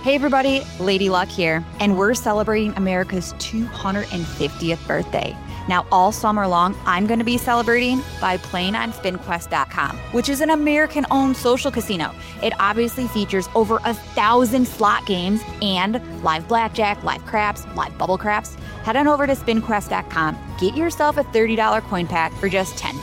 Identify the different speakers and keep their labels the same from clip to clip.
Speaker 1: Hey everybody, Lady Luck here, and we're celebrating America's 250th birthday. Now all summer long, I'm going to be celebrating by playing on SpinQuest.com, which is an American-owned social casino. It obviously features over 1,000 slot games and live blackjack, live craps, live bubble craps. Head on over to SpinQuest.com, get yourself a $30 coin pack for just $10.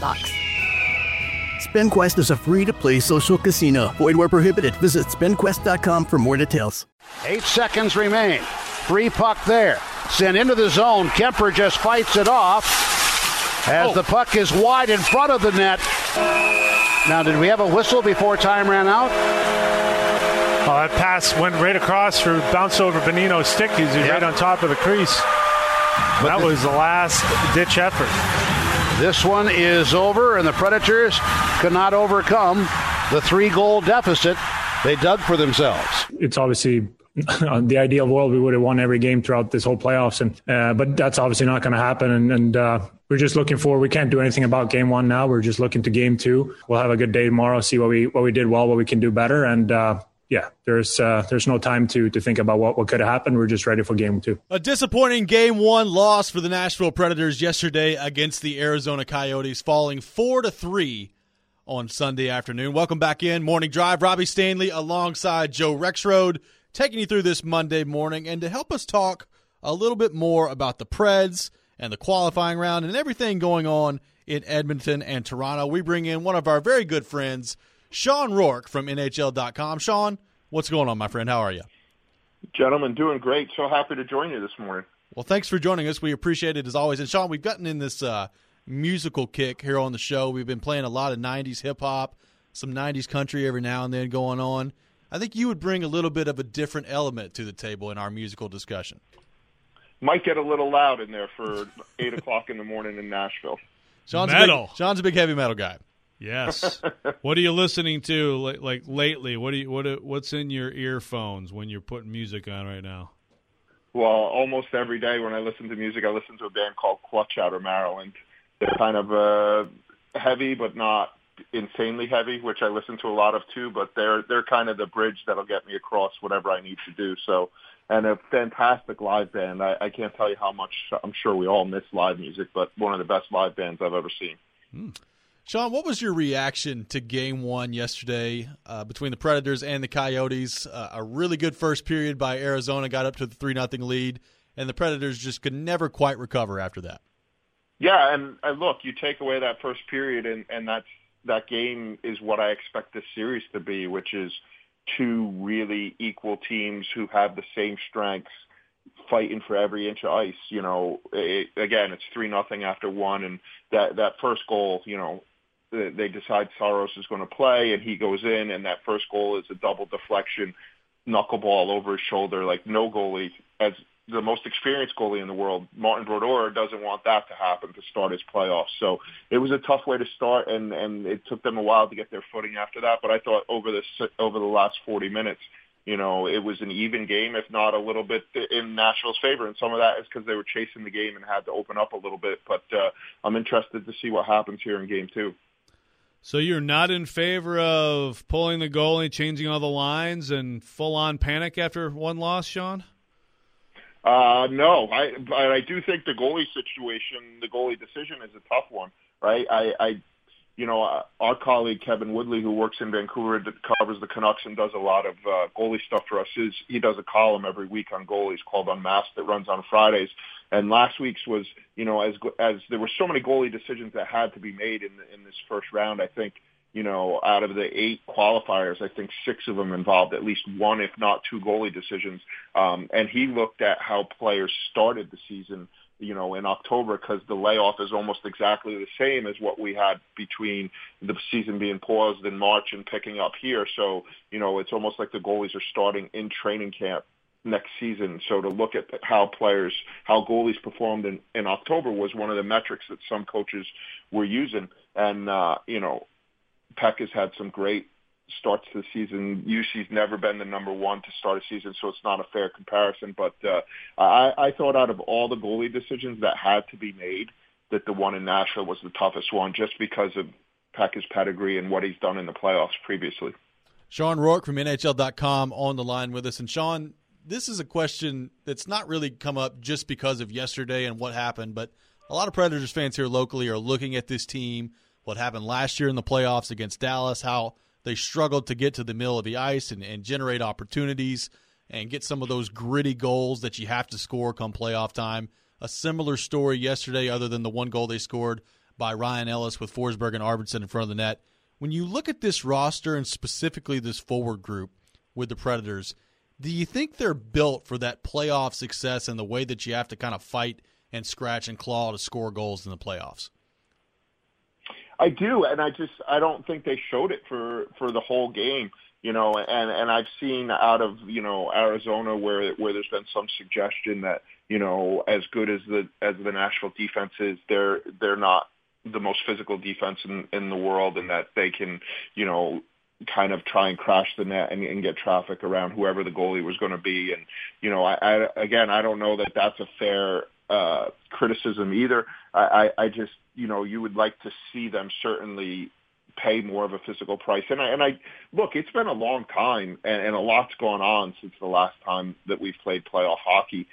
Speaker 2: SpinQuest is a free-to-play social casino. Void where prohibited. Visit SpinQuest.com for more details.
Speaker 3: 8 seconds remain. Free puck there. Sent into the zone. Kemper just fights it off as the puck is wide in front of the net. Now, did we have a whistle before time ran out?
Speaker 4: Oh, that pass went right across for bounce over Bonino's stick. He's right on top of the crease. That was the last ditch effort.
Speaker 3: This one is over, and the Predators could not overcome the 3-goal deficit they dug for themselves.
Speaker 4: It's obviously the ideal world. We would have won every game throughout this whole playoffs, but that's obviously not going to happen. And we're just looking for. We can't do anything about game one now. We're just looking to game two. We'll have a good day tomorrow. See what we did well, what we can do better, and there's no time to think about what could have happened. We're just ready for game two.
Speaker 5: A disappointing game one loss for the Nashville Predators yesterday against the Arizona Coyotes, falling 4-3 on Sunday afternoon. Welcome back in Morning Drive. Robbie Stanley alongside Joe Rexrode, taking you through this Monday morning. And to help us talk a little bit more about the Preds and the qualifying round and everything going on in Edmonton and Toronto, we bring in one of our very good friends, Sean Rourke from NHL.com. Sean, what's going on, my friend? How are you?
Speaker 6: Gentlemen, doing great. So happy to join you this morning.
Speaker 5: Well, thanks for joining us. We appreciate it as always. And, Sean, we've gotten in this musical kick here on the show. We've been playing a lot of 90s hip-hop, some 90s country every now and then going on. I think you would bring a little bit of a different element to the table in our musical discussion.
Speaker 6: Might get a little loud in there for 8 o'clock in the morning in Nashville.
Speaker 5: Sean's a big heavy metal guy.
Speaker 7: Yes. What are you listening to like lately? What's in your earphones when you're putting music on right now?
Speaker 6: Well, almost every day when I listen to music, I listen to a band called Clutch out of Maryland. They're kind of heavy, but not insanely heavy, which I listen to a lot of too. But they're kind of the bridge that'll get me across whatever I need to do. So, and a fantastic live band. I can't tell you how much. I'm sure we all miss live music, but one of the best live bands I've ever seen.
Speaker 5: Sean, what was your reaction to Game 1 yesterday between the Predators and the Coyotes? A really good first period by Arizona, got up to the 3-0 lead, and the Predators just could never quite recover after that.
Speaker 6: Yeah, and look, you take away that first period, and that game is what I expect this series to be, which is two really equal teams who have the same strengths, fighting for every inch of ice. You know, again, it's 3-0 after one, and that first goal, you know, they decide Saros is going to play, and he goes in, and that first goal is a double deflection, knuckleball over his shoulder. Like, no goalie, as the most experienced goalie in the world, Martin Brodeur, doesn't want that to happen to start his playoffs. So it was a tough way to start, and it took them a while to get their footing after that. But I thought over the last 40 minutes, you know, it was an even game, if not a little bit in Nashville's favor. And some of that is because they were chasing the game and had to open up a little bit. But I'm interested to see what happens here in Game 2.
Speaker 7: So you're not in favor of pulling the goalie, changing all the lines, and full-on panic after one loss, Sean?
Speaker 6: No. I do think the goalie situation, the goalie decision is a tough one, right? Our colleague Kevin Woodley, who works in Vancouver, that covers the Canucks and does a lot of goalie stuff for us, he does a column every week on goalies called Unmasked that runs on Fridays. And last week's was, you know, as there were so many goalie decisions that had to be made in this first round. I think, you know, out of the 8 qualifiers, I think 6 of them involved at least one, if not 2 goalie decisions. And he looked at how players started the season, you know, in October, because the layoff is almost exactly the same as what we had between the season being paused in March and picking up here. So, you know, it's almost like the goalies are starting in training camp next season. So to look at how goalies performed in October was one of the metrics that some coaches were using. And, you know, Peck has had some great starts to the season. UC's never been the number one to start a season, so it's not a fair comparison. But I thought out of all the goalie decisions that had to be made, that the one in Nashville was the toughest one, just because of Peck's pedigree and what he's done in the playoffs previously.
Speaker 5: Sean Rourke from NHL.com on the line with us. And Sean, this is a question that's not really come up just because of yesterday and what happened, but a lot of Predators fans here locally are looking at this team, what happened last year in the playoffs against Dallas, how they struggled to get to the middle of the ice and generate opportunities and get some of those gritty goals that you have to score come playoff time. A similar story yesterday, other than the one goal they scored by Ryan Ellis with Forsberg and Arvidsson in front of the net. When you look at this roster and specifically this forward group with the Predators, do you think they're built for that playoff success and the way that you have to kind of fight and scratch and claw to score goals in the playoffs?
Speaker 6: I do, and I don't think they showed it for the whole game. And I've seen out of Arizona where there's been some suggestion that as good as the Nashville defense is, they're not the most physical defense in the world, and that they can kind of try and crash the net and get traffic around whoever the goalie was going to be. And I don't know that that's a fair criticism either. I just you would like to see them certainly pay more of a physical price. And I look, it's been a long time, and a lot's gone on since the last time that we've played playoff hockey.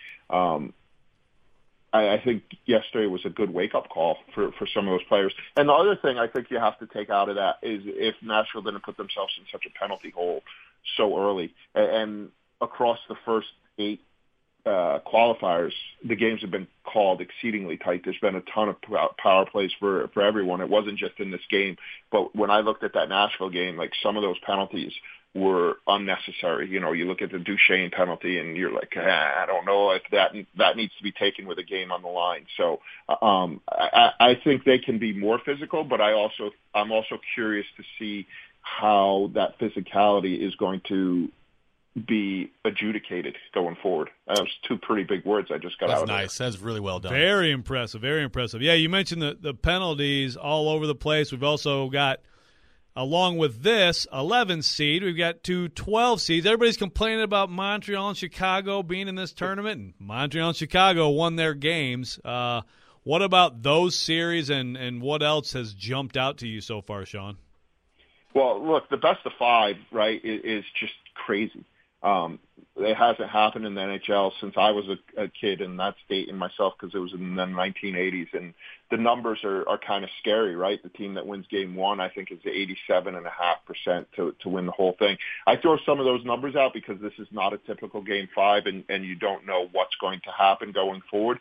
Speaker 6: I think yesterday was a good wake-up call for some of those players. And the other thing I think you have to take out of that is if Nashville didn't put themselves in such a penalty hole so early. And across the first 8 qualifiers, the games have been called exceedingly tight. There's been a ton of power plays for everyone. It wasn't just in this game. But when I looked at that Nashville game, like some of those penalties were unnecessary. You look at the Duchesne penalty and you're like, I don't know if that needs to be taken with a game on the line. So I think they can be more physical, but I'm also curious to see how that physicality is going to be adjudicated going forward. That was 2 pretty big words I just got out of there.
Speaker 5: That's nice. That's really well done.
Speaker 7: Very impressive. Very impressive. Yeah, you mentioned the penalties all over the place. We've also got, along with this 11 seed, we've got 2 12 seeds. Everybody's complaining about Montreal and Chicago being in this tournament, and Montreal and Chicago won their games. What about those series, and what else has jumped out to you so far, Sean?
Speaker 6: Well, look, the best of 5, right, is just crazy. It hasn't happened in the NHL since I was a kid, and that's dating myself because it was in the 1980s. And the numbers are kind of scary, right? The team that wins game 1, I think, is 87.5% to win the whole thing. I throw some of those numbers out because this is not a typical game 5, and you don't know what's going to happen going forward.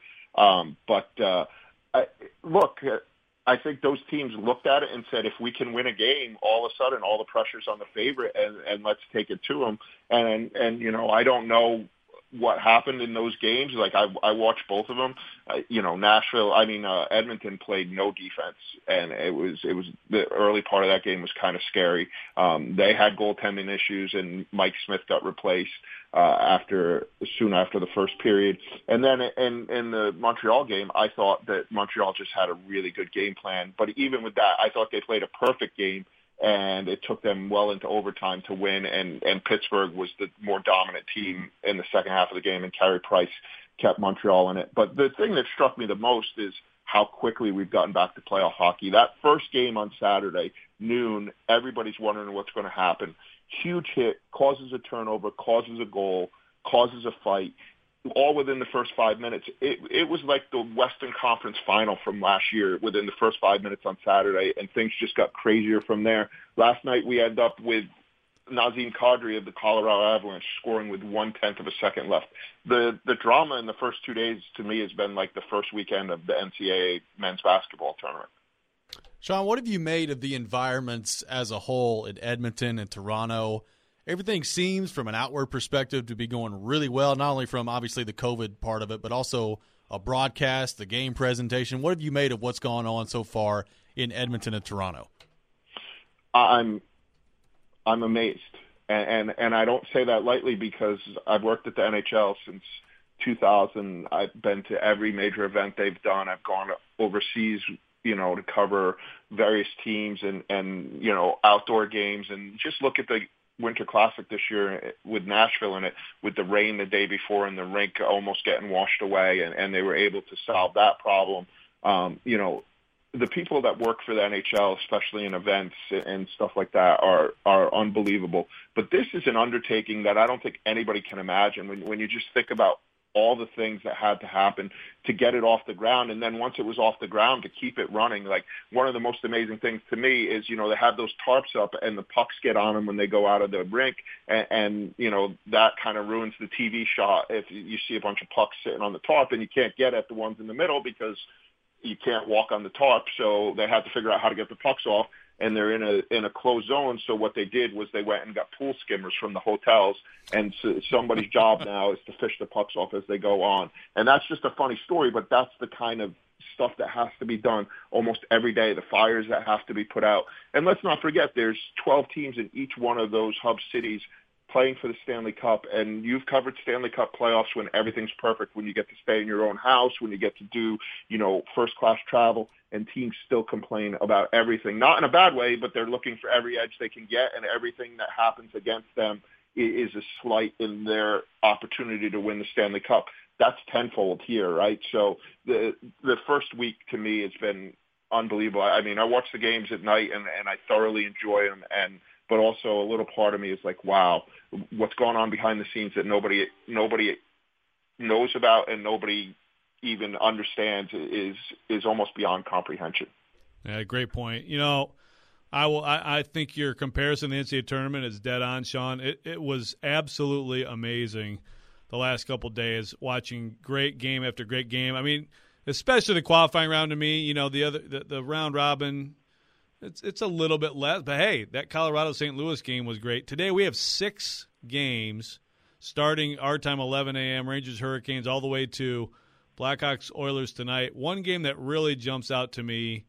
Speaker 6: Look, I think those teams looked at it and said, if we can win a game, all of a sudden all the pressure's on the favorite, and let's take it to them. And I don't know what happened in those games. Like I watched both of them. Edmonton played no defense, and it was the early part of that game was kind of scary. They had goaltending issues, and Mike Smith got replaced soon after the first period. And then in the Montreal game, I thought that Montreal just had a really good game plan. But even with that, I thought they played a perfect game, and it took them well into overtime to win. And Pittsburgh was the more dominant team in the second half of the game, and Carey Price kept Montreal in it. But the thing that struck me the most is how quickly we've gotten back to playoff hockey. That first game on Saturday, noon, everybody's wondering what's going to happen. Huge hit, causes a turnover, causes a goal, causes a fight, all within the first 5 minutes. It was like the Western Conference Final from last year within the first 5 minutes on Saturday, and things just got crazier from there. Last night we ended up with Nazem Kadri of the Colorado Avalanche scoring with 1/10 of a second left. The drama in the first 2 days to me has been like the first weekend of the NCAA men's basketball tournament.
Speaker 5: Sean, what have you made of the environments as a whole in Edmonton and Toronto? Everything seems, from an outward perspective, to be going really well, not only from, obviously, the COVID part of it, but also a broadcast, the game presentation. What have you made of what's gone on so far in Edmonton and Toronto?
Speaker 6: I'm amazed, and I don't say that lightly because I've worked at the NHL since 2000. I've been to every major event they've done. I've gone overseas, to cover various teams and outdoor games, and just look at the Winter Classic this year with Nashville in it, with the rain the day before and the rink almost getting washed away, and they were able to solve that problem. the people that work for the NHL, especially in events and stuff like that, are unbelievable. But this is an undertaking that I don't think anybody can imagine when you just think about all the things that had to happen to get it off the ground. And then once it was off the ground, to keep it running. Like, one of the most amazing things to me is, they have those tarps up and the pucks get on them when they go out of the rink. And that kind of ruins the TV shot if you see a bunch of pucks sitting on the tarp and you can't get at the ones in the middle because you can't walk on the tarp. So they had to figure out how to get the pucks off. And they're in a closed zone, so what they did was they went and got pool skimmers from the hotels, and so somebody's job now is to fish the pucks off as they go on. And that's just a funny story, but that's the kind of stuff that has to be done almost every day, the fires that have to be put out. And let's not forget, there's 12 teams in each one of those hub cities playing for the Stanley Cup, and you've covered Stanley Cup playoffs when everything's perfect, when you get to stay in your own house, when you get to do, first-class travel, and teams still complain about everything. Not in a bad way, but they're looking for every edge they can get, and everything that happens against them is a slight in their opportunity to win the Stanley Cup. That's tenfold here, right? So the first week to me has been unbelievable. I mean, I watch the games at night, and I thoroughly enjoy them, but also a little part of me is like, wow, what's going on behind the scenes that nobody knows about and nobody even understands is almost beyond comprehension.
Speaker 7: Yeah, great point. I think your comparison to the NCAA tournament is dead on, Sean. It was absolutely amazing the last couple of days, watching great game after great game. I mean, especially the qualifying round to me, the round robin, it's a little bit less. But, hey, that Colorado-St. Louis game was great. Today we have 6 games starting our time, 11 a.m., Rangers-Hurricanes, all the way to Blackhawks-Oilers tonight. One game that really jumps out to me,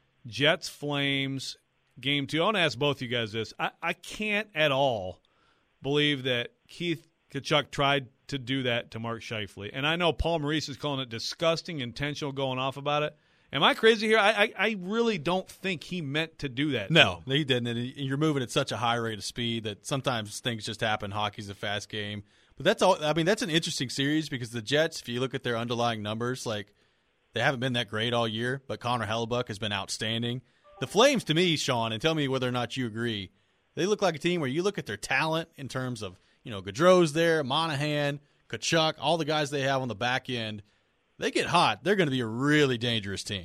Speaker 7: Jets-Flames, Game 2. I want to ask both of you guys this. I can't at all believe that Keith Tkachuk tried to do that to Mark Scheifele. And I know Paul Maurice is calling it disgusting, intentional, going off about it. Am I crazy here? I really don't think he meant to do that.
Speaker 5: No, he didn't. And you're moving at such a high rate of speed that sometimes things just happen. Hockey's a fast game. But that's all. I mean, that's an interesting series because the Jets, if you look at their underlying numbers, like, they haven't been that great all year, but Connor Hellebuyck has been outstanding. The Flames, to me, Sean, and tell me whether or not you agree, they look like a team where you look at their talent in terms of, Gaudreau's there, Monahan, Tkachuk, all the guys they have on the back end. They get hot, they're going to be a really dangerous team.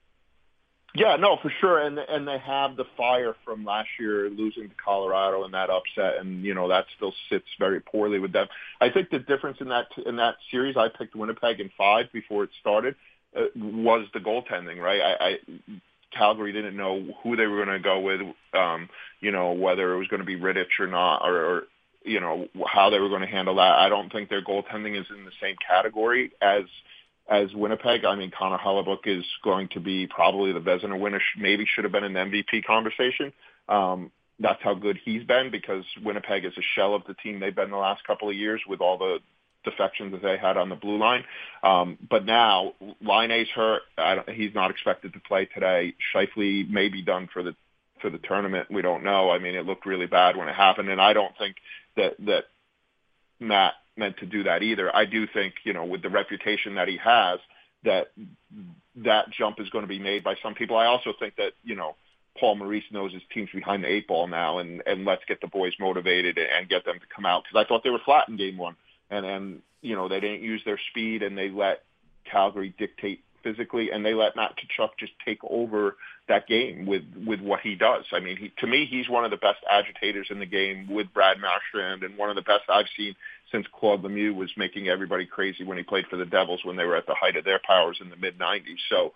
Speaker 6: Yeah, no, for sure, and they have the fire from last year losing to Colorado in that upset, and that still sits very poorly with them. I think the difference in that series, I picked Winnipeg in 5 before it started, was the goaltending, right? Calgary didn't know who they were going to go with, whether it was going to be Rittich or not, or how they were going to handle that. I don't think their goaltending is in the same category as Winnipeg. I mean, Connor Hellebuyck is going to be probably the Vezina winner, maybe should have been in the MVP conversation. That's how good he's been, because Winnipeg is a shell of the team they've been the last couple of years with all the defections that they had on the blue line. But now Laine's hurt. He's not expected to play today. Scheifele may be done for the tournament. We don't know. I mean, it looked really bad when it happened, and I don't think that Matt meant to do that either. I do think, with the reputation that he has, that jump is going to be made by some people. I also think that, Paul Maurice knows his team's behind the 8 ball now, and let's get the boys motivated and get them to come out, because I thought they were flat in game 1. And they didn't use their speed, and they let Calgary dictate physically, and they let Matt Tkachuk just take over that game with what he does. I mean, to me, he's one of the best agitators in the game with Brad Marchand, and one of the best I've seen since Claude Lemieux was making everybody crazy when he played for the Devils when they were at the height of their powers in the mid-'90s. So,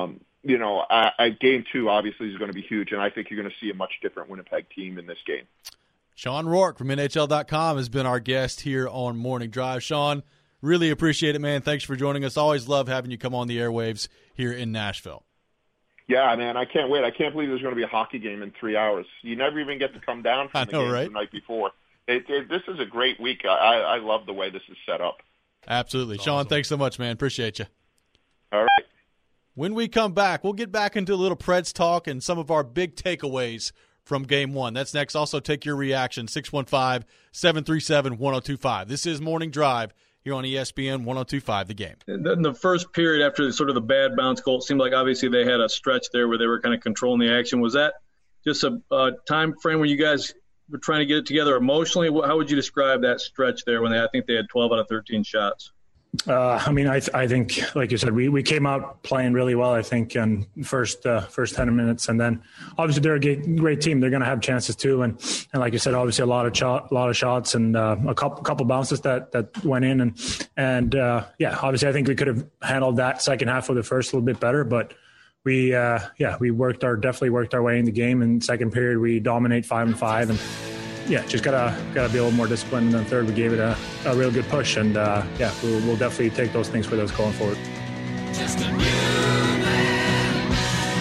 Speaker 6: game 2 obviously is going to be huge, and I think you're going to see a much different Winnipeg team in this game.
Speaker 5: Sean Rourke from NHL.com has been our guest here on Morning Drive. Sean, really appreciate it, man. Thanks for joining us. Always love having you come on the airwaves here in Nashville.
Speaker 6: Yeah, man, I can't wait. I can't believe there's going to be a hockey game in 3 hours. You never even get to come down from the game the night before. This is a great week. I love the way this is set up.
Speaker 5: Absolutely. That's Sean, awesome. Thanks so much, man. Appreciate you.
Speaker 6: All right.
Speaker 5: When we come back, we'll get back into a little Preds talk and some of our big takeaways from Game 1. That's next. Also, take your reaction, 615-737-1025. This is Morning Drive here on ESPN 102.5 The Game.
Speaker 8: In the first period after sort of the bad bounce goal, it seemed like obviously they had a stretch there where they were kind of controlling the action. Was that just a time frame where you guys were trying to get it together emotionally? How would you describe that stretch there when I think they had 12 out of 13 shots?
Speaker 4: I think, like you said, we came out playing really well, I think, in first 10 minutes. And then obviously they're a great team. They're going to have chances too. And like you said, obviously a lot of shots and a couple bounces that went in. And obviously I think we could have handled that second half of the first a little bit better, but we definitely worked our way in the game. In second period, we dominate 5-5 and just gotta be a little more disciplined. And then third, we gave it a real good push, and we'll definitely take those things with us going forward.
Speaker 9: Just a new man.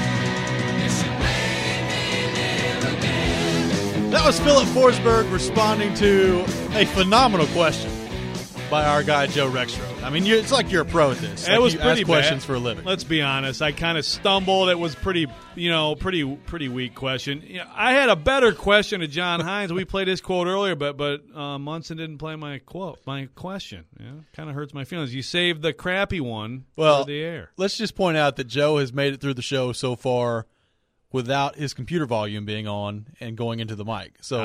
Speaker 5: That was Philip Forsberg responding to a phenomenal question by our guy Joe Rexrode. I mean, it's like you're a pro at this.
Speaker 7: It was pretty
Speaker 5: ask questions for a living.
Speaker 7: Let's be honest. I kind of stumbled. It was pretty weak question. I had a better question to John Hines. We played his quote earlier, but Munson didn't play my question. Kind of hurts my feelings. You saved the crappy one for the air.
Speaker 5: Let's just point out that Joe has made it through the show so far without his computer volume being on and going into the mic. So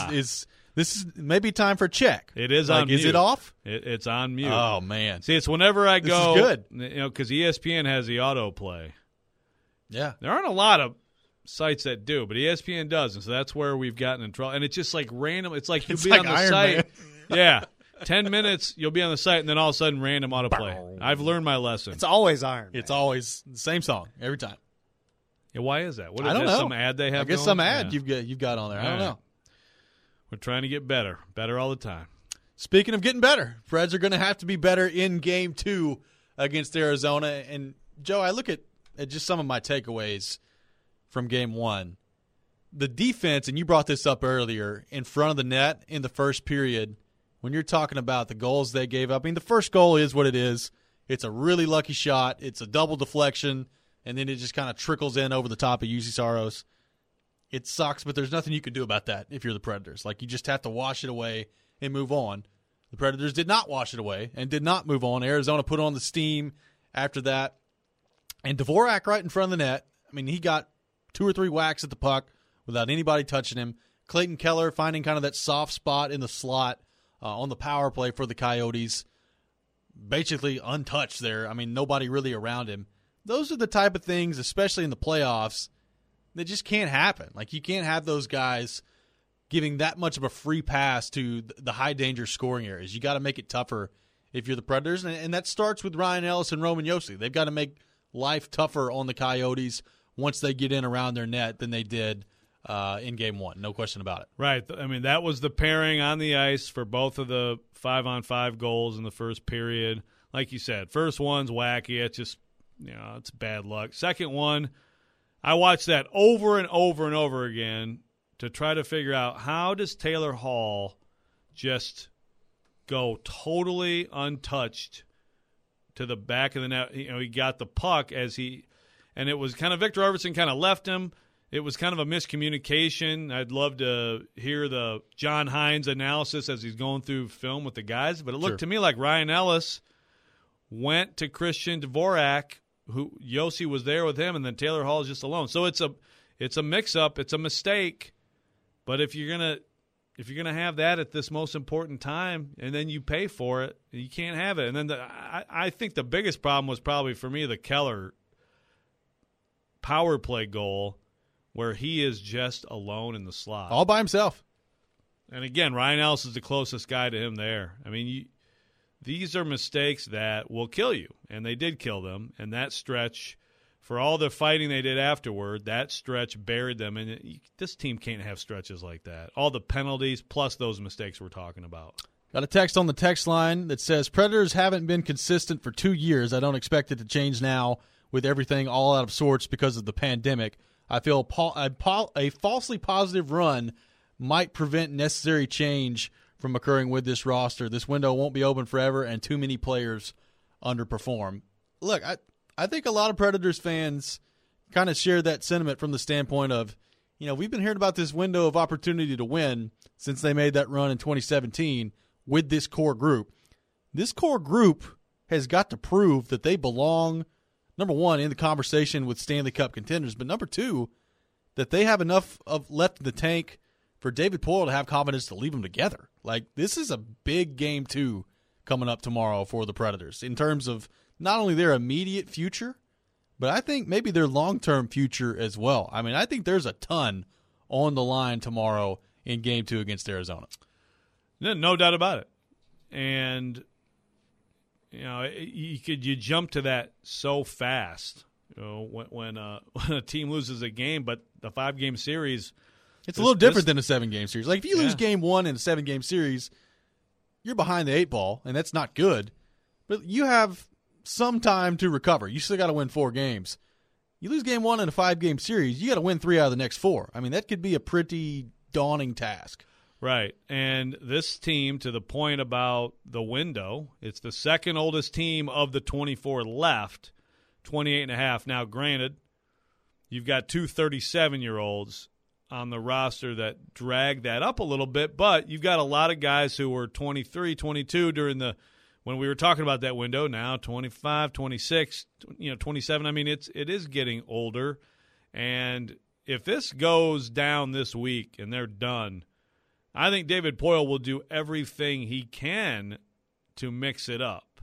Speaker 5: this is maybe time for a check.
Speaker 7: It is on mute.
Speaker 5: Is it off?
Speaker 7: It's on mute.
Speaker 5: Oh, man.
Speaker 7: See, it's whenever I go.
Speaker 5: This is good.
Speaker 7: Because ESPN has the autoplay.
Speaker 5: Yeah.
Speaker 7: There aren't a lot of sites that do, but ESPN does, and so that's where we've gotten in trouble. And it's just like random. It's like you'll be on the
Speaker 5: Iron
Speaker 7: site.
Speaker 5: Man.
Speaker 7: Yeah. 10 minutes, you'll be on the site, and then all of a sudden, random autoplay. I've learned my lesson.
Speaker 10: It's always Iron Man.
Speaker 5: It's always the same song every time.
Speaker 7: Yeah, why is that? What is
Speaker 5: I don't
Speaker 7: that,
Speaker 5: know.
Speaker 7: some ad they have
Speaker 5: I guess
Speaker 7: going?
Speaker 5: some ad you've got on there. I don't know.
Speaker 7: We're trying to get better all the time.
Speaker 5: Speaking of getting better, Preds are going to have to be better in Game 2 against Arizona. And, Joe, I look at just some of my takeaways from Game 1. The defense, and you brought this up earlier, in front of the net in the first period, when you're talking about the goals they gave up. I mean, the first goal is what it is. It's a really lucky shot. It's a double deflection, and then it just kind of trickles in over the top of UC Saros. It sucks, but there's nothing you can do about that if you're the Predators. Like, you just have to wash it away and move on. The Predators did not wash it away and did not move on. Arizona put on the steam after that. And Dvorak right in front of the net. I mean, he got 2 or 3 whacks at the puck without anybody touching him. Clayton Keller finding kind of that soft spot in the slot on the power play for the Coyotes. Basically untouched there. I mean, nobody really around him. Those are the type of things, especially in the playoffs, that just can't happen. Like, you can't have those guys giving that much of a free pass to the high-danger scoring areas. You got to make it tougher if you're the Predators, and that starts with Ryan Ellis and Roman Josi. They've got to make life tougher on the Coyotes once they get in around their net than they did in Game 1. No question about it.
Speaker 7: Right. I mean, that was the pairing on the ice for both of the 5-on-5 goals in the first period. Like you said, first one's wacky. It's just, it's bad luck. Second one, I watched that over and over and over again to try to figure out, how does Taylor Hall just go totally untouched to the back of the net? He got the puck and it was kind of Victor Arvidsson kind of left him. It was kind of a miscommunication. I'd love to hear the John Hines analysis as he's going through film with the guys, but it looked to me like Ryan Ellis went to Christian Dvorak, who Josi was there with him, and then Taylor Hall is just alone. So it's a mix-up, it's a mistake. But if you're gonna have that at this most important time, and then you pay for it, you can't have it. And then I think the biggest problem was probably for me the Keller power play goal, where he is just alone in the slot,
Speaker 5: all by himself.
Speaker 7: And again, Ryan Ellis is the closest guy to him there. I mean, these are mistakes that will kill you, and they did kill them. And that stretch, for all the fighting they did afterward, that stretch buried them. And this team can't have stretches like that. All the penalties plus those mistakes we're talking about.
Speaker 5: Got a text on the text line that says, Predators haven't been consistent for 2 years. I don't expect it to change now with everything all out of sorts because of the pandemic. I feel a falsely positive run might prevent necessary change from occurring with this roster. This window won't be open forever, and too many players underperform. Look, I think a lot of Predators fans kind of share that sentiment from the standpoint of, we've been hearing about this window of opportunity to win since they made that run in 2017 with this core group. this core group has got to prove that they belong, number one, in the conversation with Stanley Cup contenders, but number two, that they have enough of left in the tank for David Poile to have confidence to leave them together. Like, this is a big game 2 coming up tomorrow for the Predators in terms of not only their immediate future, but I think maybe their long-term future as well. I mean, I think there's a ton on the line tomorrow in game 2 against Arizona.
Speaker 7: No doubt about it. And, you know, you jump to that so fast, you know, when a team loses a game, but the 5-game series,
Speaker 5: it's a little different than a 7-game series. Like, if you lose game 1 in a 7-game series, you're behind the 8 ball, and that's not good. But you have some time to recover. You still got to win 4 games. You lose game 1 in a 5-game series, you got to win 3 out of the next 4. I mean, that could be a pretty daunting task.
Speaker 7: Right. And this team, to the point about the window, it's the second oldest team of the 24 left, 28.5. Now, granted, you've got 2 37-year-olds on the roster that drag that up a little bit, but you've got a lot of guys who were 23, 22 when we were talking about that window. Now 25, 26, 27. I mean, it is getting older. And if this goes down this week and they're done, I think David Poile will do everything he can to mix it up.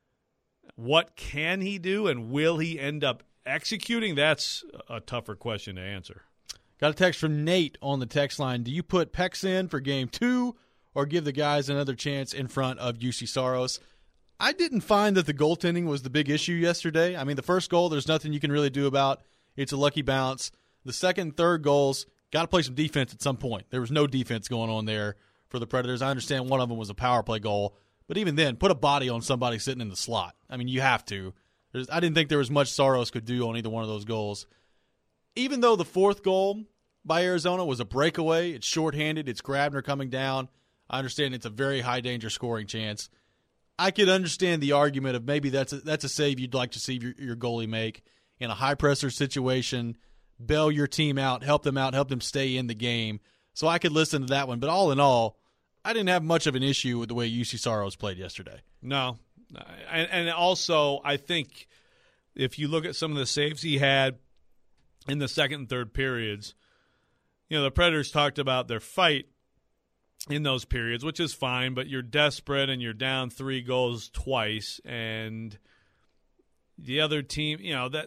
Speaker 7: What can he do, and will he end up executing? That's a tougher question to answer.
Speaker 5: Got a text from Nate on the text line. Do you put Pex in for game 2 or give the guys another chance in front of UC Saros? I didn't find that the goaltending was the big issue yesterday. I mean, the first goal, there's nothing you can really do about. It's a lucky bounce. The second and third goals, got to play some defense at some point. There was no defense going on there for the Predators. I understand one of them was a power play goal, but even then, put a body on somebody sitting in the slot. I mean, you have to. I didn't think there was much Saros could do on either one of those goals. Even though the fourth goal by Arizona was a breakaway, it's shorthanded, it's Grabner coming down. I understand it's a very high-danger scoring chance. I could understand the argument of maybe that's a save you'd like to see your goalie make in a high-pressure situation, bail your team out, help them stay in the game. So I could listen to that one. But all in all, I didn't have much of an issue with the way UC Saros played yesterday.
Speaker 7: No. And also, I think if you look at some of the saves he had in the second and third periods, the Predators talked about their fight in those periods, which is fine, but you're desperate and you're down 3 goals twice, and the other team,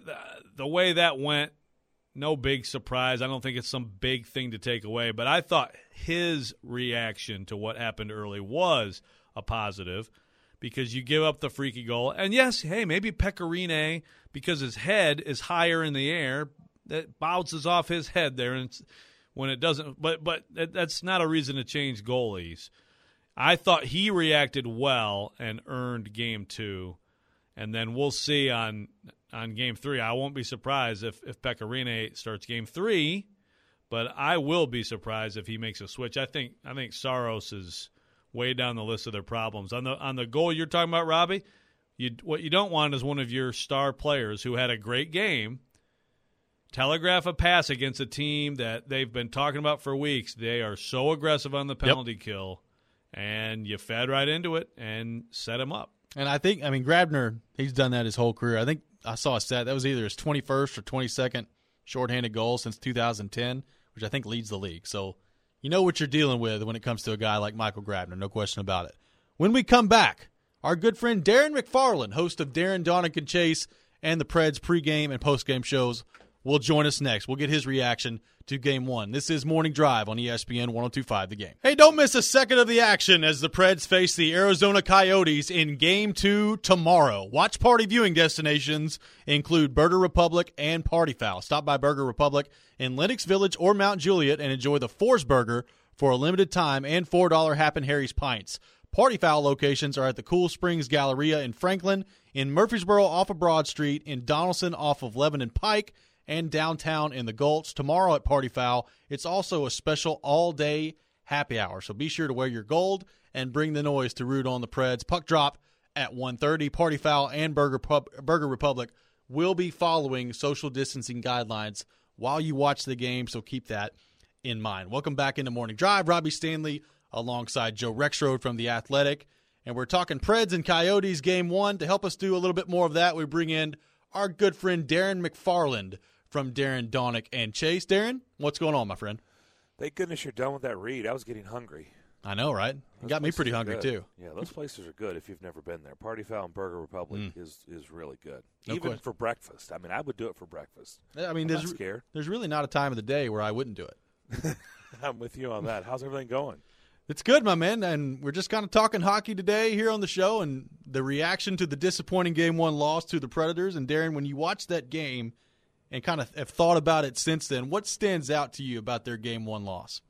Speaker 7: the way that went, no big surprise. I don't think it's some big thing to take away, but I thought his reaction to what happened early was a positive, because you give up the freaky goal, and yes, hey, maybe Pecorine, because his head is higher in the air, that bounces off his head there, and when it doesn't, but that's not a reason to change goalies. I thought he reacted well and earned game 2, and then we'll see on game 3. I won't be surprised if Pecorine starts game 3, but I will be surprised if he makes a switch. I think Saros is way down the list of their problems. On the goal you're talking about, Robbie, what you don't want is one of your star players who had a great game telegraph a pass against a team that they've been talking about for weeks. They are so aggressive on the penalty kill, and you fed right into it and set him up.
Speaker 5: And I mean, Grabner, he's done that his whole career. I think I saw a stat that was either his 21st or 22nd shorthanded goal since 2010, which I think leads the league. So you know what you're dealing with when it comes to a guy like Michael Grabner, no question about it. When we come back, our good friend Darren McFarland, host of Darren, Donick, and Chase and the Preds pregame and postgame shows, will join us next. We'll get his reaction to Game 1. This is Morning Drive on ESPN 102.5 The Game. Hey, don't miss a second of the action as the Preds face the Arizona Coyotes in Game 2 tomorrow. Watch party viewing destinations include Burger Republic and Party Foul. Stop by Burger Republic in Lenox Village or Mount Juliet and enjoy the Force Burger for a limited time and $4 Happen Harry's Pints. Party Foul locations are at the Cool Springs Galleria in Franklin, in Murfreesboro off of Broad Street, in Donaldson off of Lebanon Pike, and downtown in the Gulch. Tomorrow at Party Foul, it's also a special all-day happy hour. So be sure to wear your gold and bring the noise to root on the Preds. Puck drop at 1:30. Party Foul and Burger Republic will be following social distancing guidelines while you watch the game, so keep that in mind. Welcome back into Morning Drive. Robbie Stanley alongside Joe Rexrode from The Athletic. And we're talking Preds and Coyotes game 1. To help us do a little bit more of that, we bring in our good friend Darren McFarland from Darren, Donick, and Chase. Darren, what's going on, my friend?
Speaker 10: Thank goodness you're done with that read. I was getting hungry.
Speaker 5: I know, right? You got me pretty hungry, too.
Speaker 10: Yeah, those places are good if you've never been there. Party Foul and Burger Republic is really good.
Speaker 5: No
Speaker 10: Even
Speaker 5: question.
Speaker 10: for breakfast. I mean, I would do it for breakfast.
Speaker 5: I mean,
Speaker 10: I'm not scared.
Speaker 5: There's really not a time of the day where I wouldn't do it.
Speaker 10: I'm with you on that. How's everything going?
Speaker 5: It's good, my man, and we're just kind of talking hockey today here on the show and the reaction to the disappointing Game 1 loss to the Predators. And, Darren, when you watch that game and kind of have thought about it since then, what stands out to you about their Game 1 loss?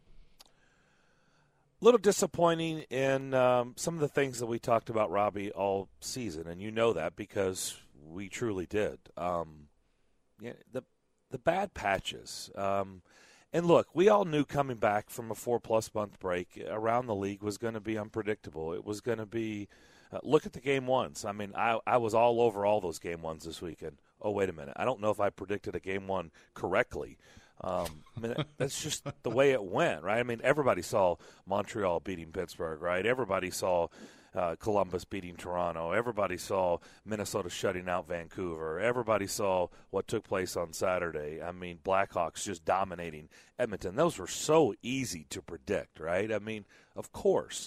Speaker 10: A little disappointing in some of the things that we talked about, Robbie, all season, and you know that because we truly did. The bad patches. And look, we all knew coming back from a 4+ month break around the league was going to be unpredictable. It was going to be look at the Game 1s. I mean, I was all over all those Game 1s this weekend. Oh, wait a minute. I don't know if I predicted a Game 1 correctly. I mean, that's just the way it went, right? I mean, everybody saw Montreal beating Pittsburgh, right? Everybody saw Columbus beating Toronto. Everybody saw Minnesota shutting out Vancouver. Everybody saw what took place on Saturday. I mean, Blackhawks just dominating Edmonton. Those were so easy to predict, right? I mean, of course.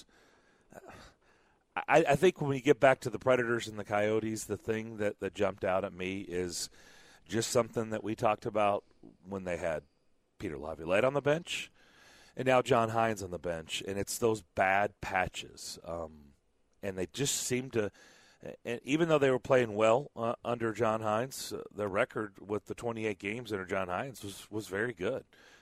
Speaker 10: I think when you get back to the Predators and the Coyotes, the thing that jumped out at me is just something that we talked about when they had Peter Laviolette on the bench and now John Hines on the bench, and it's those bad patches. And they just seem to and even though they were playing well under John Hines, their record with the 28 games under John Hines was very good.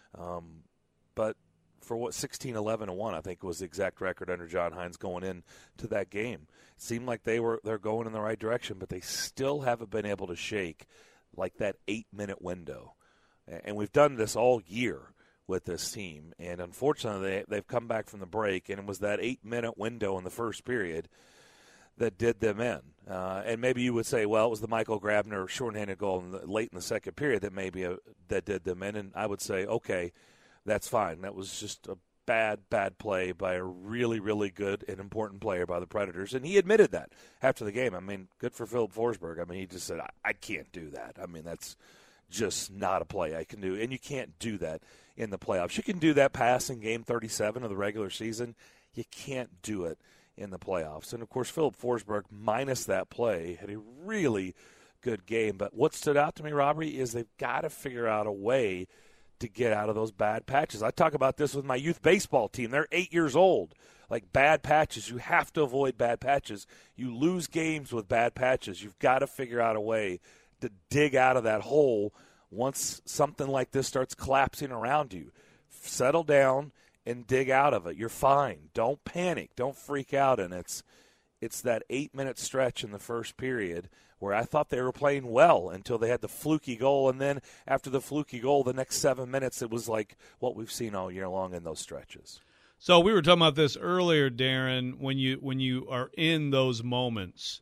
Speaker 10: But for what 16-11-1, I think was the exact record under John Hines going into that game. It seemed like they're going in the right direction, but they still haven't been able to shake like that 8-minute window. And we've done this all year with this team. And unfortunately, they've come back from the break, and it was that 8-minute window in the first period that did them in. And maybe you would say, well, it was the Michael Grabner shorthanded goal late in the second period that did them in. And I would say, okay, that's fine. That was just a bad play by a really, really good and important player by the Predators. And he admitted that after the game. I mean, good for Philip Forsberg. I mean, he just said, I can't do that. I mean, that's just not a play I can do. And you can't do that in the playoffs. You can do that pass in Game 37 of the regular season. You can't do it in the playoffs. And, of course, Philip Forsberg, minus that play, had a really good game. But what stood out to me, Robbie, is they've got to figure out a way to get out of those bad patches. I talk about this with my youth baseball team. They're 8 years old. Like bad patches, you have to avoid bad patches. You lose games with bad patches. You've got to figure out a way to dig out of that hole once something like this starts collapsing around you. Settle down and dig out of it. You're fine. Don't panic. Don't freak out. And it's that 8-minute stretch in the first period where I thought they were playing well until they had the fluky goal. And then after the fluky goal, the next 7 minutes, it was like what we've seen all year long in those stretches.
Speaker 7: So we were talking about this earlier, Darren, when you are in those moments,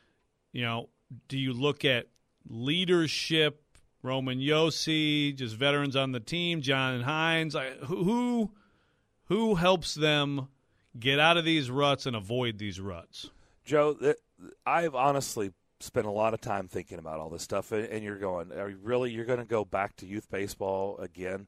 Speaker 7: do you look at leadership, Roman Josi, just veterans on the team, John Hines? Who helps them get out of these ruts and avoid these ruts? Joe,
Speaker 10: I've honestly spent a lot of time thinking about all this stuff, and you're going, you're going to go back to youth baseball again?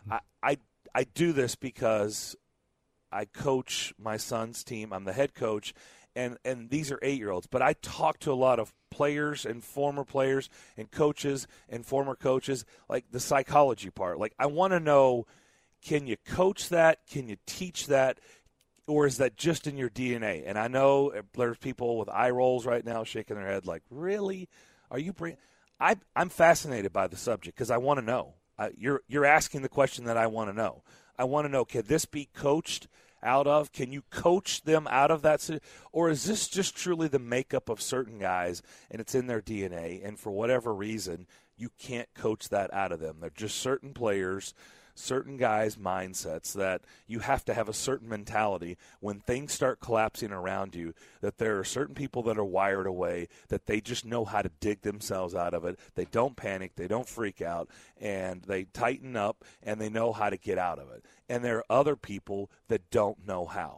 Speaker 10: I do this because I coach my son's team. I'm the head coach, and these are 8-year-olds. But I talk to a lot of players and former players and coaches and former coaches, like the psychology part. Like, I want to know, can you coach that? Can you teach that? Or is that just in your DNA? And I know there's people with eye rolls right now shaking their head like, really? Are you I'm fascinated by the subject because I want to know. You're asking the question that I want to know. I want to know, can this be coached out of? Can you coach them out of that? Or is this just truly the makeup of certain guys and it's in their DNA, and for whatever reason, you can't coach that out of them? They're just certain players, certain guys' mindsets that you have to have a certain mentality when things start collapsing around you, that there are certain people that are wired away, that they just know how to dig themselves out of it. They don't panic, they don't freak out, and they tighten up, and they know how to get out of it. And there are other people that don't know how.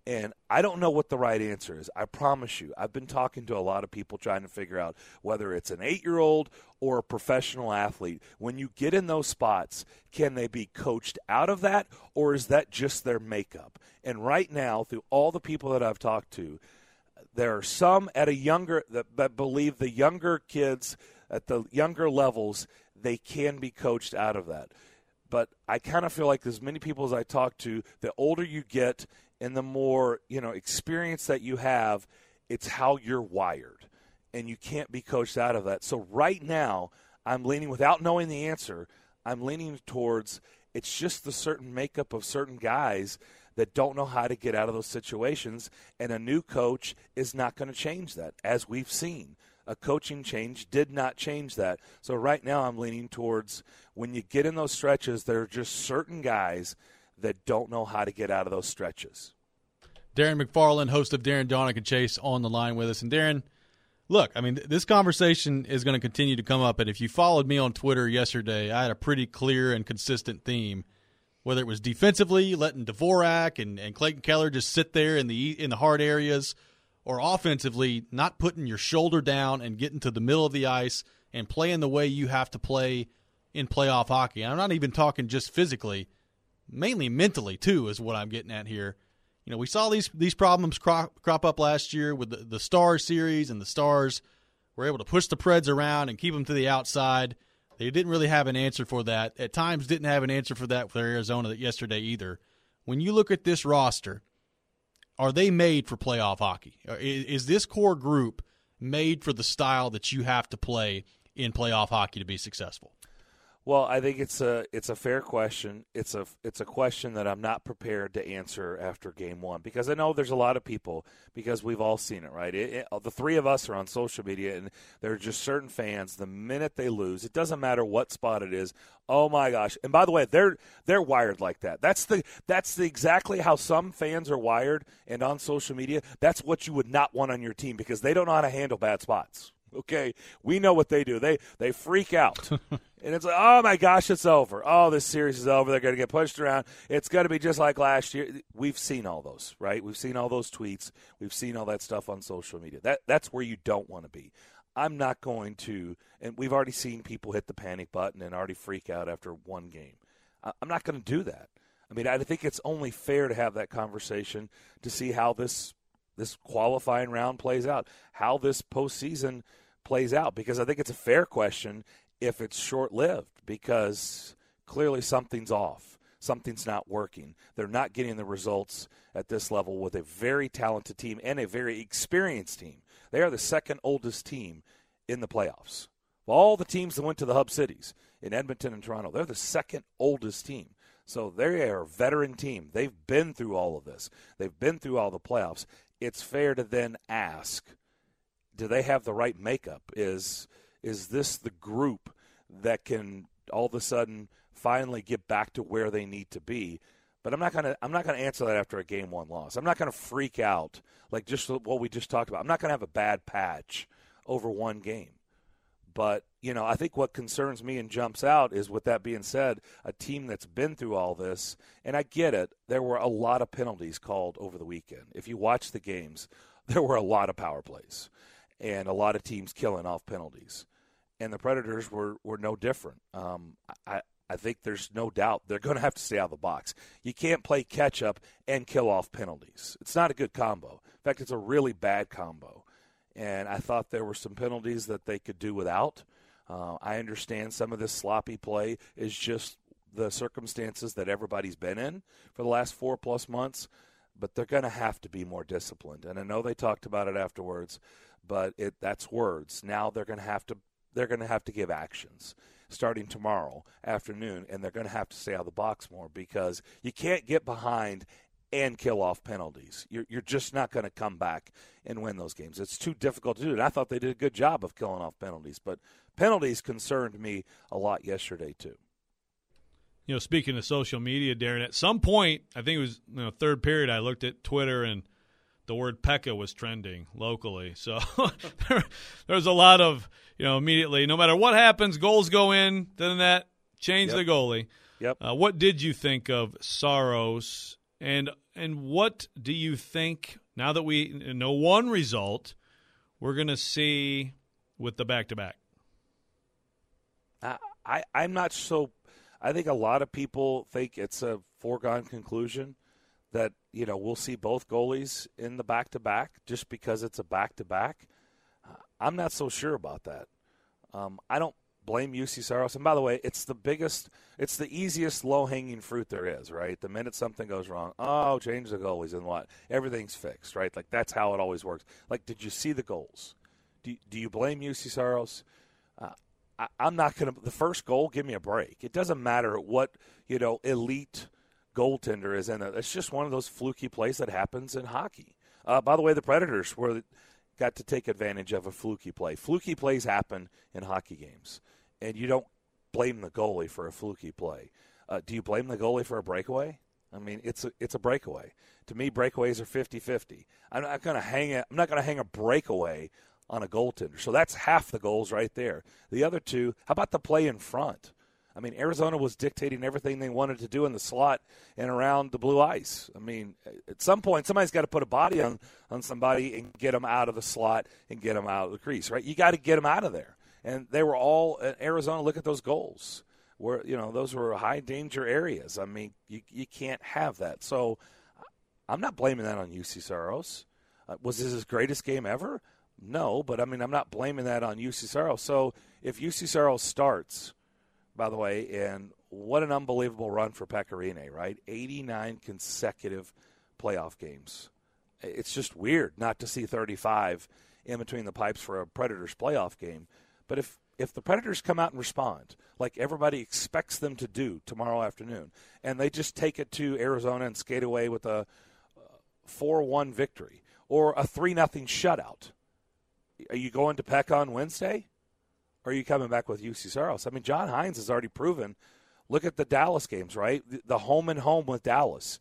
Speaker 10: And I don't know what the right answer is. I promise you. I've been talking to a lot of people trying to figure out whether it's an 8-year-old or a professional athlete. When you get in those spots, can they be coached out of that, or is that just their makeup? And right now, through all the people that I've talked to, there are some at a younger that believe the younger kids at the younger levels, they can be coached out of that. But I kind of feel like as many people as I talk to, the older you get and the more, experience that you have, it's how you're wired. And you can't be coached out of that. So right now, I'm leaning, without knowing the answer, I'm leaning towards it's just the certain makeup of certain guys that don't know how to get out of those situations. And a new coach is not going to change that, as we've seen. A coaching change did not change that. So right now I'm leaning towards when you get in those stretches, there are just certain guys that don't know how to get out of those stretches.
Speaker 5: Darren McFarland, host of Darren, Donick, and Chase, on the line with us. And Darren, look, I mean, this conversation is going to continue to come up. And if you followed me on Twitter yesterday, I had a pretty clear and consistent theme. Whether it was defensively, letting Dvorak and Clayton Keller just sit there in the hard areas, or offensively, not putting your shoulder down and getting to the middle of the ice and playing the way you have to play in playoff hockey. And I'm not even talking just physically, mainly mentally too, is what I'm getting at here. We saw these problems crop up last year with the Stars series, and the Stars were able to push the Preds around and keep them to the outside. They didn't really have an answer for that. At times didn't have an answer for that for Arizona yesterday either. When you look at this roster, are they made for playoff hockey? Is this core group made for the style that you have to play in playoff hockey to be successful?
Speaker 10: Well, I think it's a fair question. It's a question that I'm not prepared to answer after game one, because I know there's a lot of people, because we've all seen it, right? The three of us are on social media, and there are just certain fans, the minute they lose, it doesn't matter what spot it is, oh my gosh. And by the way, they're wired like that. That's exactly how some fans are wired, and on social media, that's what you would not want on your team, because they don't know how to handle bad spots. Okay, we know what they do. They freak out. And it's like, oh, my gosh, it's over. Oh, this series is over. They're going to get pushed around. It's going to be just like last year. We've seen all those, right? We've seen all those tweets. We've seen all that stuff on social media. That's where you don't want to be. I'm not going to, and we've already seen people hit the panic button and already freak out after one game. I'm not going to do that. I mean, I think it's only fair to have that conversation to see how this qualifying round plays out, how this postseason plays out, because I think it's a fair question if it's short-lived, because clearly something's off. Something's not working. They're not getting the results at this level with a very talented team and a very experienced team. They are the second oldest team in the playoffs. Of all the teams that went to the hub cities in Edmonton and Toronto, they're the second oldest team. So they are a veteran team. They've been through all of this. They've been through all the playoffs. It's fair to then ask, do they have the right makeup? Is this the group that can all of a sudden finally get back to where they need to be? But I'm not gonna answer that after a game one loss. I'm not gonna freak out like just what we just talked about. I'm not gonna have a bad patch over one game. But I think what concerns me and jumps out is, with that being said, a team that's been through all this, and I get it, there were a lot of penalties called over the weekend. If you watch the games, there were a lot of power plays and a lot of teams killing off penalties. And the Predators were no different. I think there's no doubt they're going to have to stay out of the box. You can't play catch-up and kill off penalties. It's not a good combo. In fact, it's a really bad combo. And I thought there were some penalties that they could do without. I understand some of this sloppy play is just the circumstances that everybody's been in for the last 4+ months, but they're going to have to be more disciplined. And I know they talked about it afterwards, but that's words. Now they're going to have to give actions starting tomorrow afternoon, and they're going to have to stay out of the box more, because you can't get behind and kill off penalties. You're just not going to come back and win those games. It's too difficult to do. And I thought they did a good job of killing off penalties, but penalties concerned me a lot yesterday too.
Speaker 7: Speaking of social media, Darren, at some point, I think it was third period, I looked at Twitter and the word Pekka was trending locally. So there's a lot of, immediately, no matter what happens, goals go in, then that change the goalie.
Speaker 10: Yep.
Speaker 7: What did you think of Saros? And And what do you think, now that we know one result, we're going to see with the back-to-back?
Speaker 10: I'm not so – I think a lot of people think it's a foregone conclusion that, we'll see both goalies in the back-to-back just because it's a back-to-back. I'm not so sure about that. I don't blame UC Saros. And by the way, it's the easiest low-hanging fruit there is, right? The minute something goes wrong, change the goalies and what? Everything's fixed, right? Like, that's how it always works. Like, did you see the goals? Do you blame UC Saros? I'm not going to – the first goal, give me a break. It doesn't matter what, elite goaltender is in it. It's just one of those fluky plays that happens in hockey. By the way, the Predators got to take advantage of a fluky play. Fluky plays happen in hockey games, and you don't blame the goalie for a fluky play. Do you blame the goalie for a breakaway? I mean, it's a breakaway. To me, breakaways are 50-50. I'm not going to hang a breakaway on a goaltender. So that's half the goals right there. The other two, how about the play in front? I mean, Arizona was dictating everything they wanted to do in the slot and around the blue ice. I mean, at some point, somebody's got to put a body on somebody and get them out of the slot and get them out of the crease, right? You got to get them out of there. And they were all – Arizona, look at those goals. Where those were high-danger areas. I mean, you can't have that. So I'm not blaming that on UC Saros. Was this his greatest game ever? No, but, I mean, I'm not blaming that on UC Saros. So if UC Saros starts, by the way, and what an unbelievable run for Pekka Rinne, right? 89 consecutive playoff games. It's just weird not to see 35 in between the pipes for a Predators playoff game. But if the Predators come out and respond like everybody expects them to do tomorrow afternoon, and they just take it to Arizona and skate away with a 4-1 victory or a 3-0 shutout, are you going to Pekka on Wednesday? Or are you coming back with UC Saros? I mean, John Hines has already proven. Look at the Dallas games, right? The home and home with Dallas.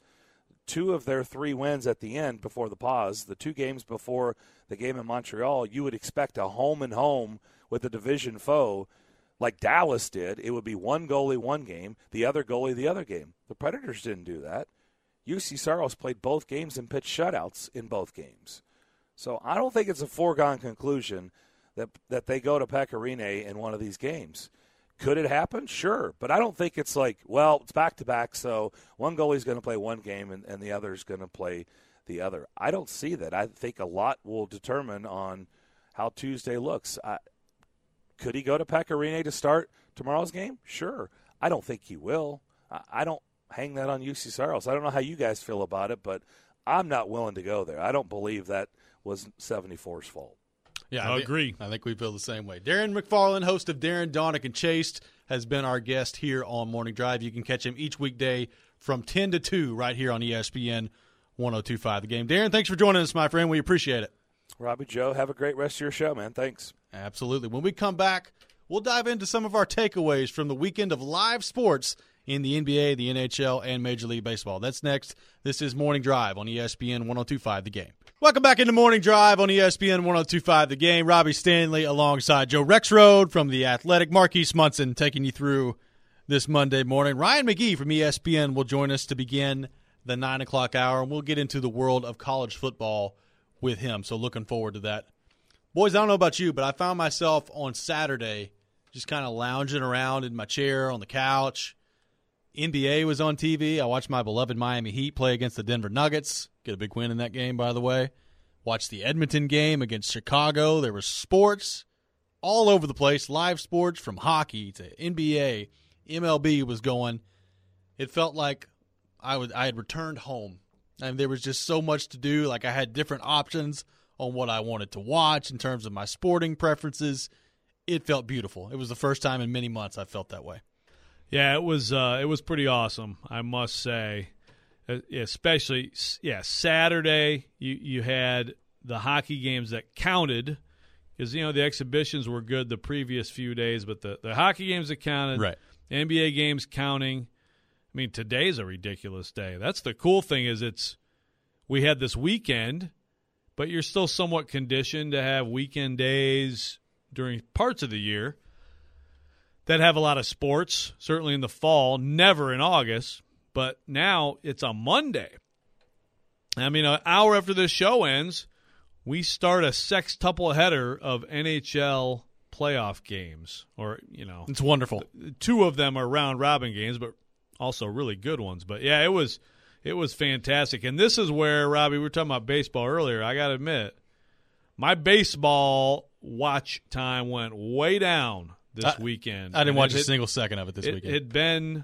Speaker 10: 2 of their 3 wins at the end before the pause. The 2 games before the game in Montreal, you would expect a home and home with a division foe like Dallas did. It would be one goalie one game, the other goalie the other game. The Predators didn't do that. UC Saros played both games and pitched shutouts in both games. So I don't think it's a foregone conclusion that they go to Pekka Rinne in one of these games. Could it happen? Sure. But I don't think it's like, well, it's back-to-back, so one goalie's going to play one game and the other's going to play the other. I don't see that. I think a lot will determine on how Tuesday looks. Could he go to Pekka Rinne to start tomorrow's game? Sure. I don't think he will. I don't hang that on UC Saros. I don't know how you guys feel about it, but I'm not willing to go there. I don't believe that was 74's fault.
Speaker 5: Yeah,
Speaker 7: I agree.
Speaker 5: I think we feel the same way. Darren McFarland, host of Darren, Donick, and Chase, has been our guest here on Morning Drive. You can catch him each weekday from 10 to 2 right here on ESPN 102.5 The Game. Darren, thanks for joining us, my friend. We appreciate it.
Speaker 10: Robbie, Joe, have a great rest of your show, man. Thanks.
Speaker 5: Absolutely. When we come back, we'll dive into some of our takeaways from the weekend of live sports in the NBA, the NHL, and Major League Baseball. That's next. This is Morning Drive on ESPN 102.5 The Game. Welcome back into Morning Drive on ESPN 102.5 The Game. Robbie Stanley alongside Joe Rexrode from The Athletic. Marquise Munson taking you through this Monday morning. Ryan McGee from ESPN will join us to begin the 9 o'clock hour, and we'll get into the world of college football with him, so looking forward to that. Boys, I don't know about you, but I found myself on Saturday just kind of lounging around in my chair on the couch. NBA was on TV. I watched my beloved Miami Heat play against the Denver Nuggets. Get a big win in that game, by the way. Watched the Edmonton game against Chicago. There was sports all over the place, live sports from hockey to NBA. MLB was going. It felt like I had returned home. And there was just so much to do. Like I had different options on what I wanted to watch in terms of my sporting preferences. It felt beautiful. It was the first time in many months I felt that way.
Speaker 7: Yeah, it was pretty awesome, I must say. Especially, Saturday you had the hockey games that counted because, the exhibitions were good the previous few days, but the hockey games that counted,
Speaker 5: right.
Speaker 7: NBA games counting. I mean, today's a ridiculous day. That's the cool thing is we had this weekend, but you're still somewhat conditioned to have weekend days during parts of the year that have a lot of sports, certainly in the fall, never in August. But now it's a Monday. I mean, an hour after this show ends, we start a sextuple header of NHL playoff games. Or,
Speaker 5: it's wonderful.
Speaker 7: 2 of them are round-robin games, but also really good ones. But, yeah, it was fantastic. And this is where, Robbie, we were talking about baseball earlier. I got to admit, my baseball watch time went way down this weekend.
Speaker 5: I didn't watch a single second of it this weekend.
Speaker 7: It had been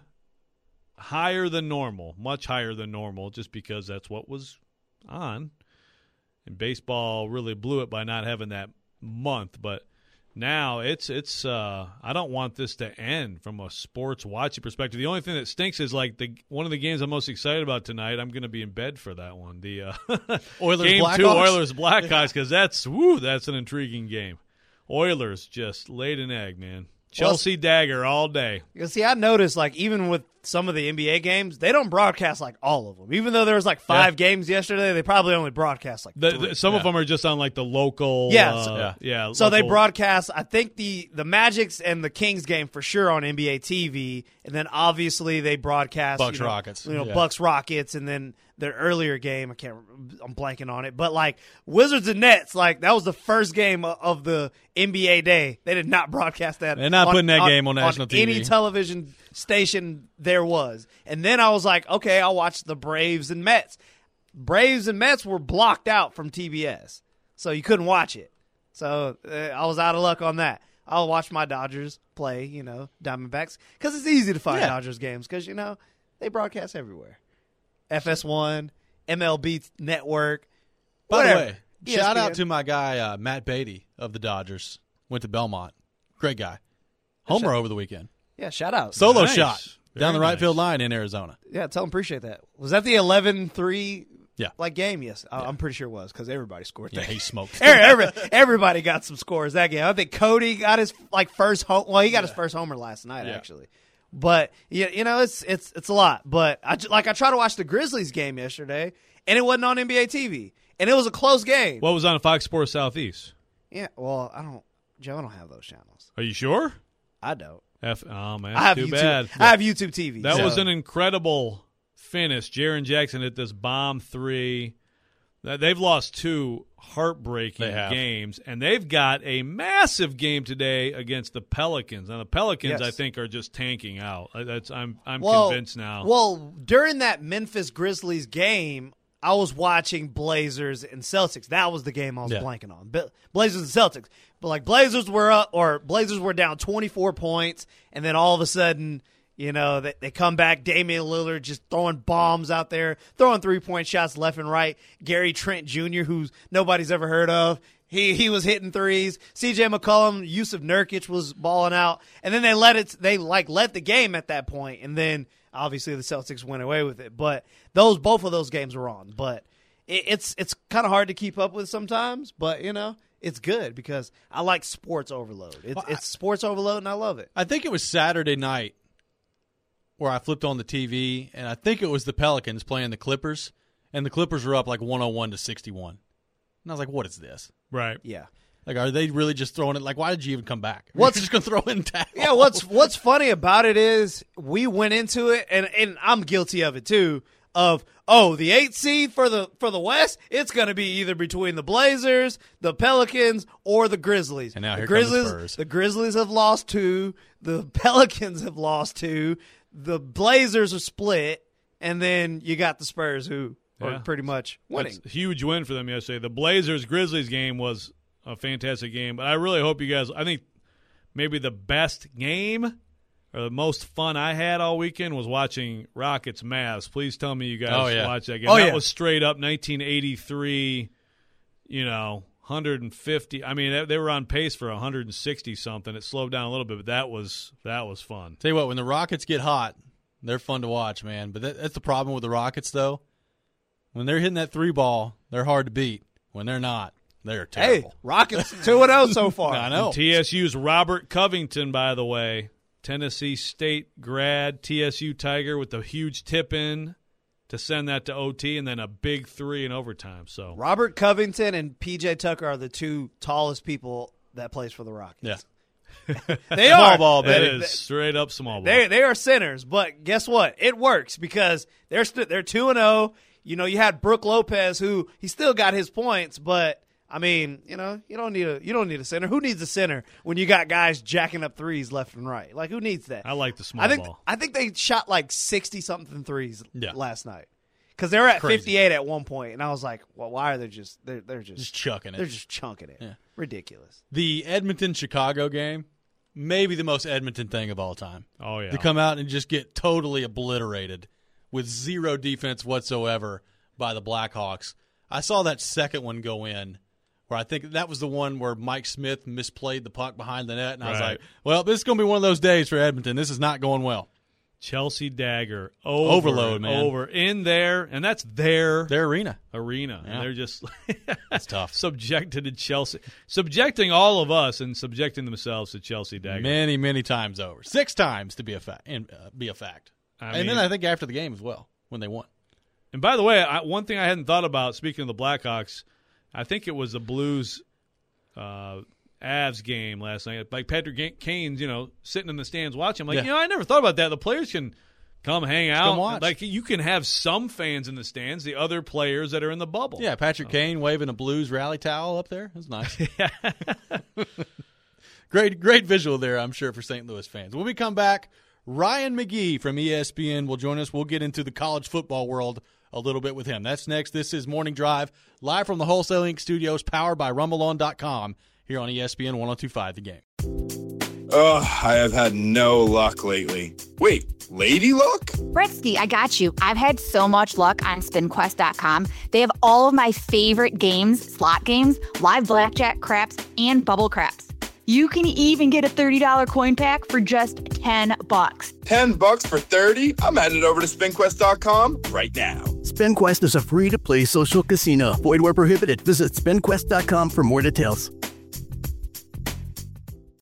Speaker 7: higher than normal, much higher than normal, just because that's what was on. And baseball really blew it by not having that month. But now it's I don't want this to end from a sports watching perspective. The only thing that stinks is one of the games I'm most excited about tonight. I'm going to be in bed for that one. The
Speaker 5: Oilers
Speaker 7: Game
Speaker 5: Blackhawks?
Speaker 7: 2 Oilers Blackhawks, because that's an intriguing game. Oilers just laid an egg, man. Chelsea dagger all day.
Speaker 11: You see, I noticed, even with some of the NBA games, they don't broadcast, all of them. Even though there was, 5 games yesterday, they probably only broadcast, 3.
Speaker 7: Some of them are just on, the local.
Speaker 11: Yeah. So they broadcast, I think, the Magic's and the Kings game for sure on NBA TV, and then obviously they broadcast
Speaker 5: Bucks Rockets.
Speaker 11: Bucks Rockets, and then their earlier game, I'm blanking on it, but Wizards and Nets, that was the first game of the NBA day. They did not broadcast that.
Speaker 5: They're not putting that game on national TV.
Speaker 11: Any television station there was. And then I was like, okay, I'll watch the Braves and Mets. Braves and Mets were blocked out from TBS, so you couldn't watch it. So I was out of luck on that. I'll watch my Dodgers play, Diamondbacks, because it's easy to find Dodgers games because, they broadcast everywhere. FS1, MLB Network.
Speaker 5: By
Speaker 11: whatever.
Speaker 5: the way,
Speaker 11: ESPN.
Speaker 5: shout out to my guy, Matt Beatty of the Dodgers. Went to Belmont. Great guy. Homer over the weekend.
Speaker 11: Yeah, shout out.
Speaker 5: Solo
Speaker 7: Nice.
Speaker 5: shot down
Speaker 7: Very
Speaker 5: the right
Speaker 7: nice.
Speaker 5: field line in Arizona.
Speaker 11: Yeah, tell him appreciate that. Was that the 11-3
Speaker 5: Yeah.
Speaker 11: game? Yes. I'm pretty sure it was because everybody scored
Speaker 5: Yeah,
Speaker 11: that.
Speaker 5: he smoked.
Speaker 11: Everybody got some scores that game. I think Cody got his first home. Well, he got his first homer last night actually. But it's a lot. But I tried to watch the Grizzlies game yesterday, and it wasn't on NBA TV, and it was a close game.
Speaker 7: What was on Fox Sports Southeast?
Speaker 11: Yeah. Well, I don't have those channels.
Speaker 7: Are you sure?
Speaker 11: I don't.
Speaker 7: Oh man,
Speaker 11: I have
Speaker 7: too
Speaker 11: YouTube.
Speaker 7: bad.
Speaker 11: I have YouTube TV.
Speaker 7: That was an incredible finish. Jaren Jackson hit this bomb 3. They've lost 2 heartbreaking games, and they've got a massive game today against the Pelicans. Now the Pelicans, I think, are just tanking out. I'm convinced now.
Speaker 11: Well, during that Memphis Grizzlies game, I was watching Blazers and Celtics. That was the game I was blanking on. Blazers and Celtics. But Blazers were down 24 points, and then all of a sudden, they come back. Damian Lillard just throwing bombs out there, throwing 3-point shots left and right. Gary Trent Jr., who nobody's ever heard of, he was hitting threes. C.J. McCollum, Yusuf Nurkic was balling out, and then they let the game at that point, and then obviously the Celtics went away with it. But both of those games were on. But it's kind of hard to keep up with sometimes. But it's good because I like sports overload. It's sports overload, and I love it.
Speaker 5: I think it was Saturday night where I flipped on the TV, and I think it was the Pelicans playing the Clippers, and the Clippers were up 101-61. And I was like, what is this?
Speaker 7: Right.
Speaker 11: Yeah.
Speaker 5: Are they really just throwing it? Why did you even come back? You're just going to throw in towel?
Speaker 11: Yeah, what's funny about it is we went into it, and I'm guilty of it too, of, the 8th seed for the West, it's going to be either between the Blazers, the Pelicans, or the Grizzlies.
Speaker 5: And now here
Speaker 11: come
Speaker 5: the Spurs.
Speaker 11: The Grizzlies have lost 2. The Pelicans have lost 2. The Blazers are split, and then you got the Spurs who are pretty much winning.
Speaker 7: That's a huge win for them yesterday. The Blazers-Grizzlies game was a fantastic game, but I really hope you guys – I think maybe the best game or the most fun I had all weekend was watching Rockets-Mavs. Please tell me you guys watched that game. That was straight up 1983, 150. I mean, they were on pace for 160-something. It slowed down a little bit, but that was fun.
Speaker 5: Tell you what, when the Rockets get hot, they're fun to watch, man. But that's the problem with the Rockets, though. When they're hitting that 3 ball, they're hard to beat. When they're not, they're terrible.
Speaker 11: Hey, Rockets 2-0 so far.
Speaker 5: I know.
Speaker 7: And TSU's Robert Covington, by the way, Tennessee State grad, TSU Tiger with the huge tip-in to send that to OT, and then a big 3 in overtime. So
Speaker 11: Robert Covington and P.J. Tucker are the 2 tallest people that plays for the Rockets.
Speaker 5: Yeah.
Speaker 11: They
Speaker 7: small
Speaker 11: are.
Speaker 7: ball, that is straight up small ball.
Speaker 11: They are centers, but guess what? It works because they're 2-0. you had Brook Lopez, who he still got his points, but I mean, you don't need a center. Who needs a center when you got guys jacking up threes left and right? Like, who needs that?
Speaker 7: I like the small ball.
Speaker 11: I think they shot like 60-something threes last night because they were at 58 at one point, and I was like, well, why are they they're just
Speaker 5: chucking it?
Speaker 11: They're just chunking it.
Speaker 5: Yeah.
Speaker 11: Ridiculous.
Speaker 5: The Edmonton-Chicago game, maybe the most Edmonton thing of all time.
Speaker 7: Oh, yeah.
Speaker 5: To come out and just get totally obliterated with zero defense whatsoever by the Blackhawks. I saw that second one go in, where I think that was the one where Mike Smith misplayed the puck behind the net, and I was like, well, this is going to be one of those days for Edmonton. This is not going well.
Speaker 7: Chelsea Dagger.
Speaker 5: Overload, man.
Speaker 7: Over in there, and that's their
Speaker 5: arena.
Speaker 7: Yeah. And they're just
Speaker 5: that's tough.
Speaker 7: Subjected to Chelsea. Subjecting all of us and subjecting themselves to Chelsea Dagger.
Speaker 5: Many, many times over. 6 times to be a fact. And then I think after the game as well, when they won.
Speaker 7: And by the way, one thing I hadn't thought about, speaking of the Blackhawks, I think it was the Blues Avs game last night. Like Patrick Kane's, sitting in the stands watching. I'm like, I never thought about that. The players can come hang out.
Speaker 5: Come watch.
Speaker 7: Like, you can have some fans in the stands, the other players that are in the bubble.
Speaker 5: Yeah, Patrick Kane waving a Blues rally towel up there. That's nice. Great visual there, I'm sure, for St. Louis fans. When we come back, Ryan McGee from ESPN will join us. We'll get into the college football world a little bit with him. That's next. This is Morning Drive, live from the Wholesale Inc. studios, powered by RumbleOn.com, here on ESPN 102.5 The Game.
Speaker 12: Ugh, I have had no luck lately. Wait, lady luck?
Speaker 1: Bretsky, I got you. I've had so much luck on SpinQuest.com. They have all of my favorite games, slot games, live blackjack, craps, and bubble craps. You can even get a $30 coin pack for just $10.
Speaker 12: $10 for 30? I'm headed over to SpinQuest.com right now.
Speaker 2: SpinQuest is a free-to-play social casino. Void where prohibited. Visit SpinQuest.com for more details.